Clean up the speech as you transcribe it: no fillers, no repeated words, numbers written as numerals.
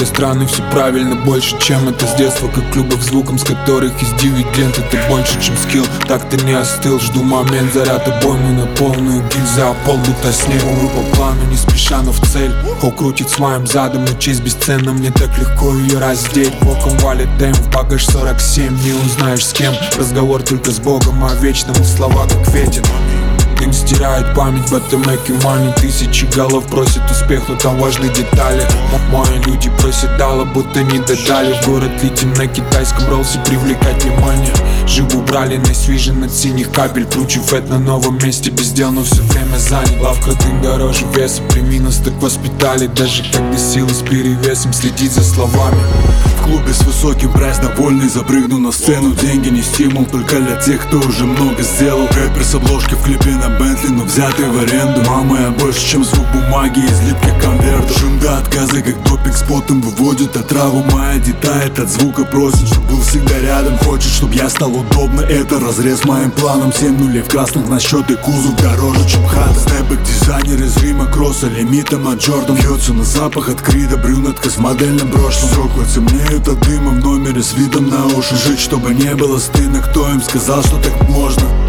все страны, все правильно, больше, чем это с детства. Как любовь к звукам, с которых из дивиденд. Это больше, чем скилл, так ты не остыл. Жду момент, заряд обоймы на полную. Гильза, а пол будто снег. Умру по плану, не спеша, но в цель. Хоу крутит своим задом, но честь бесценна. Мне так легко ее раздеть. Боком валит дым, в багаж 47. Не узнаешь с кем, разговор только с Богом о вечном. Слова как ветер. Им стирают память, but they making money. Тысячи голов просят успех, но там важны детали. Мои люди просят дала, будто не додали. В город летим на китайском ролсе, привлекать внимание. Живу брали на свижен от синих капель. Кручу фэт на новом месте, без дел, но все время занят. Лавка дым дороже веса, при минус так воспитали. Даже когда силы с перевесом, следить за словами. В клубе с высоким прайс, довольный, запрыгну на сцену. Деньги не стимул, только для тех, кто уже много сделал. Рэпер с обложки в клипе на Бентли, но взятый в аренду. Мама, я больше, чем звук бумаги из липких конвертов. Шум до отказа, как допинг с потом выводит отраву. Моя детает от звука просит, чтоб был всегда рядом. Хочет, чтоб я стал удобно, это разрез моим планом. 7 нулей в красных на счет и кузов дороже, чем хата. Снэпбэк дизайнер из Рима, кросса лимитом от Джордан. Бьется на запах от Крида, брюнетка с модельным прошлым. Стекла темнеют от дыма в номере с видом на уши. Жить, чтобы не было стыдно, кто им сказал, что так можно?